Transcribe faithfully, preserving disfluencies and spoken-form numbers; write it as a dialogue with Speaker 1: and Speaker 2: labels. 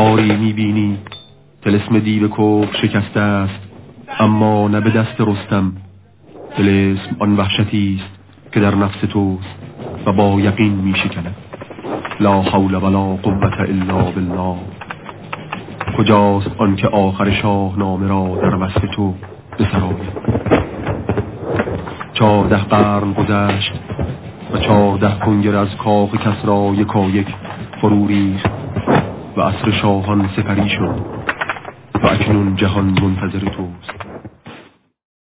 Speaker 1: آری میبینی طلسم دیو کفر شکسته است، اما نه به دست رستم. طلسم آن وحشتی است که در نفس توست و با یقین میشکند. لا حول ولا قوة الا بالله. کجاست آن که آخر شاهنامه را در وصف تو بسراید؟ چهارده قرن گذشت و چهارده کنگر از کاخ کسری یکایک فرو ریخت و عصر شاهان سپری شد و اکنون جهان منتظر توست.